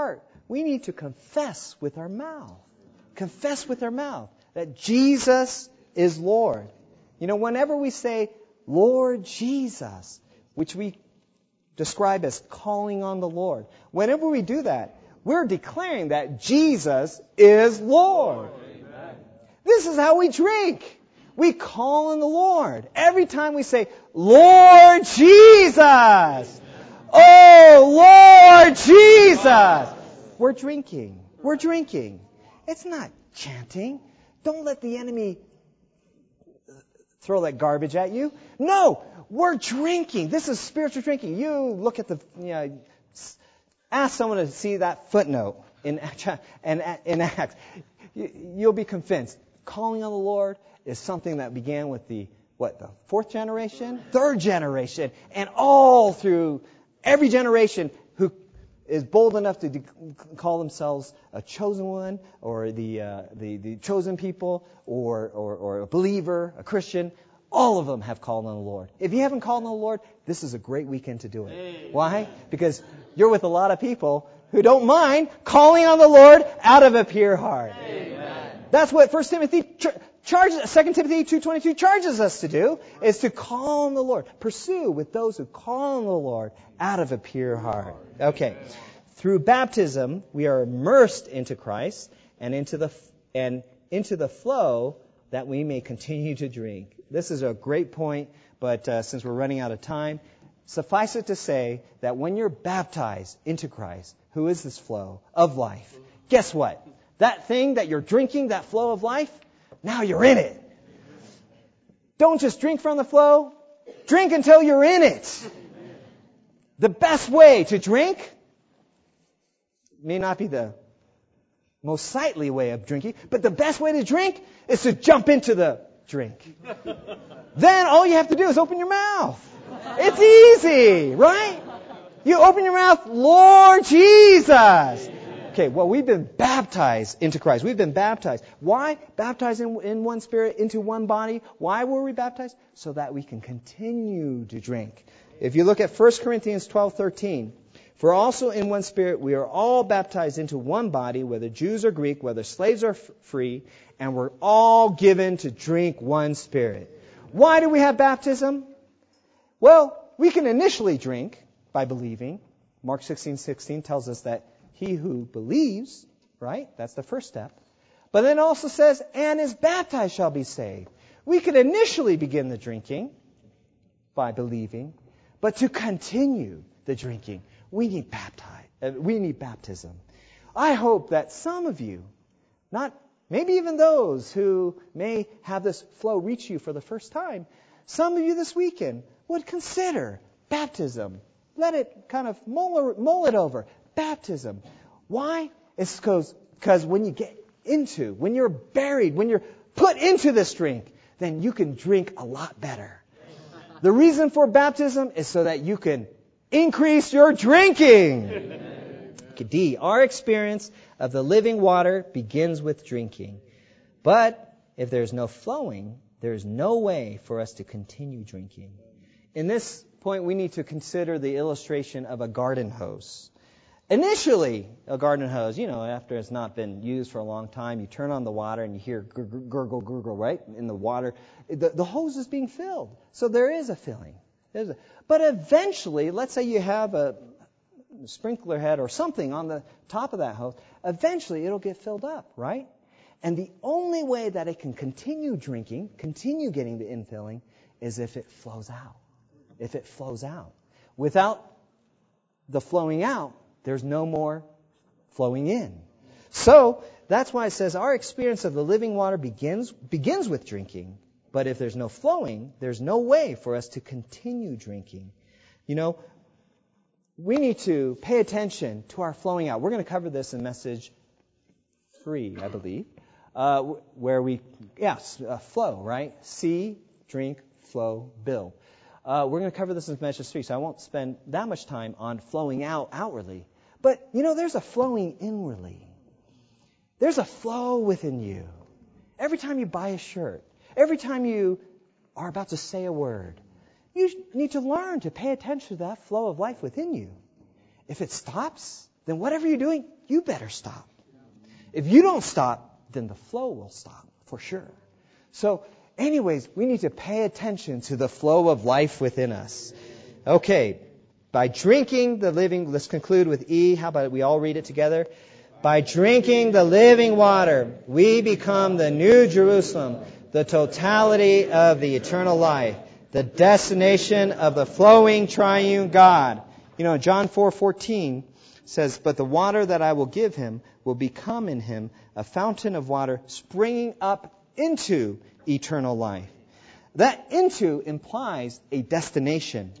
we need to confess with our mouth. Confess with our mouth that Jesus is Lord. You know, whenever we say, Lord Jesus, which we describe as calling on the Lord, whenever we do that, we're declaring that Jesus is Lord. Amen. This is how we drink. We call on the Lord. Every time we say, Lord Jesus. Oh, Lord Jesus. We're drinking. We're drinking. It's not chanting. Don't let the enemy throw that garbage at you. No, we're drinking. This is spiritual drinking. You look at ask someone to see that footnote in Acts. You'll be convinced. Calling on the Lord is something that began with the fourth generation, third generation, and all through every generation who is bold enough to call themselves a chosen one, or the chosen people, or a believer, a Christian. All of them have called on the Lord. If you haven't called on the Lord, this is a great weekend to do it. Amen. Why? Because you're with a lot of people who don't mind calling on the Lord out of a pure heart. Amen. That's what 1 Timothy charges, 2 Timothy 2:22 charges us to do, is to call on the Lord. Pursue with those who call on the Lord out of a pure heart. Okay. Through baptism, we are immersed into Christ and into the flow that we may continue to drink. This is a great point, but since we're running out of time, suffice it to say that when you're baptized into Christ, who is this flow of life, guess what? That thing that you're drinking, that flow of life, now you're in it. Don't just drink from the flow. Drink until you're in it. The best way to drink may not be the most sightly way of drinking, but the best way to drink is to jump into the drink. Then all you have to do is open your mouth. It's easy, right? You open your mouth, Lord Jesus. Okay, well, we've been baptized into Christ. We've been baptized. Why? Baptized in one spirit, into one body. Why were we baptized? So that we can continue to drink. If you look at 1 Corinthians 12:13, for also in one spirit we are all baptized into one body, whether Jews or Greek, whether slaves or free, and we're all given to drink one spirit. Why do we have baptism? Well, we can initially drink by believing. Mark 16:16 tells us that he who believes, right? That's the first step. But then it also says, and is baptized shall be saved. We could initially begin the drinking by believing, but to continue the drinking, we need baptism. I hope that some of you, maybe even those who may have this flow reach you for the first time, some of you this weekend would consider baptism. Let it kind of mull it over. Baptism. Why? It's because when you're buried, when you're put into this drink, then you can drink a lot better. The reason for baptism is so that you can increase your drinking. D, our experience of the living water begins with drinking. But if there's no flowing, there's no way for us to continue drinking. In this point, we need to consider the illustration of a garden hose. Initially, a garden hose, after it's not been used for a long time, you turn on the water and you hear gurgle, gurgle, right? In the water. The hose is being filled. So there is a filling. But eventually, let's say you have a sprinkler head or something on the top of that hose, eventually it'll get filled up, right? And the only way that it can continue drinking, continue getting the infilling, is if it flows out. If it flows out. Without the flowing out, there's no more flowing in. So that's why it says our experience of the living water begins with drinking. But if there's no flowing, there's no way for us to continue drinking. We need to pay attention to our flowing out. We're going to cover this in message 3, I believe, where flow, right? See, drink, flow, build. We're going to cover this in message 3, so I won't spend that much time on flowing out outwardly. But, there's a flowing inwardly. There's a flow within you. Every time you buy a shirt, every time you are about to say a word, you need to learn to pay attention to that flow of life within you. If it stops, then whatever you're doing, you better stop. If you don't stop, then the flow will stop for sure. So anyways, we need to pay attention to the flow of life within us. Okay, by drinking the living, let's conclude with E. How about we all read it together? By drinking the living water, we become the New Jerusalem, the totality of the eternal life, the destination of the flowing triune God. You know, John 4:14 says, but the water that I will give him will become in him a fountain of water springing up into eternal life. That into implies a destination.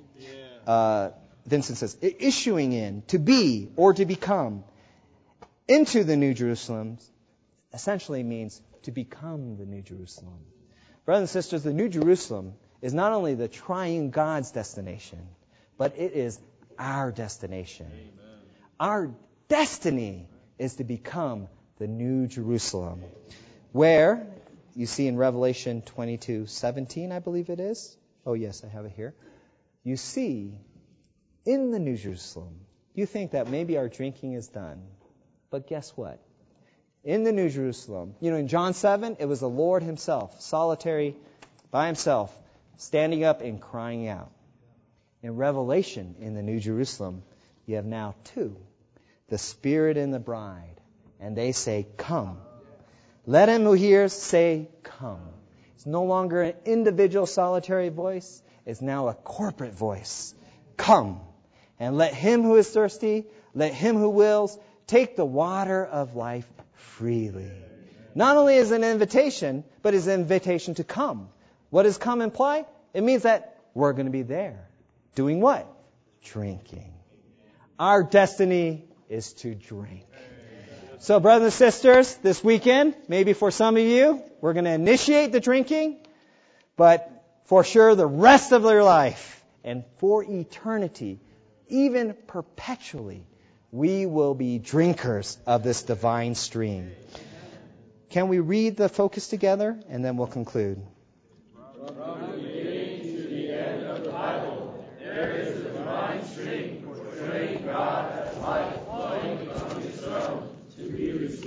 Vincent says, issuing in, to be or to become. Into the New Jerusalem essentially means to become the New Jerusalem. Brothers and sisters, the New Jerusalem is not only the triune God's destination, but it is our destination. Amen. Our destiny is to become the New Jerusalem, where you see in Revelation 22:17, I believe it is. Oh yes, I have it here. You see, in the New Jerusalem, you think that maybe our drinking is done. But guess what? In the New Jerusalem, you know, in John 7, it was the Lord himself, solitary, by himself, standing up and crying out. In Revelation, in the New Jerusalem, you have now two, the Spirit and the bride. And they say, come. Let him who hears say, come. It's no longer an individual solitary voice. It's now a corporate voice. Come. And let him who is thirsty, let him who wills, take the water of life freely. Not only is it an invitation, but it's an invitation to come. What does come imply? It means that we're going to be there. Doing what? Drinking. Our destiny is to drink. So, brothers and sisters, this weekend, maybe for some of you, we're going to initiate the drinking, but for sure the rest of your life and for eternity, even perpetually, we will be drinkers of this divine stream. Can we read the focus together? And then we'll conclude. From the beginning to the end of the Bible, there is a divine stream portraying God as life flowing from his throne to be received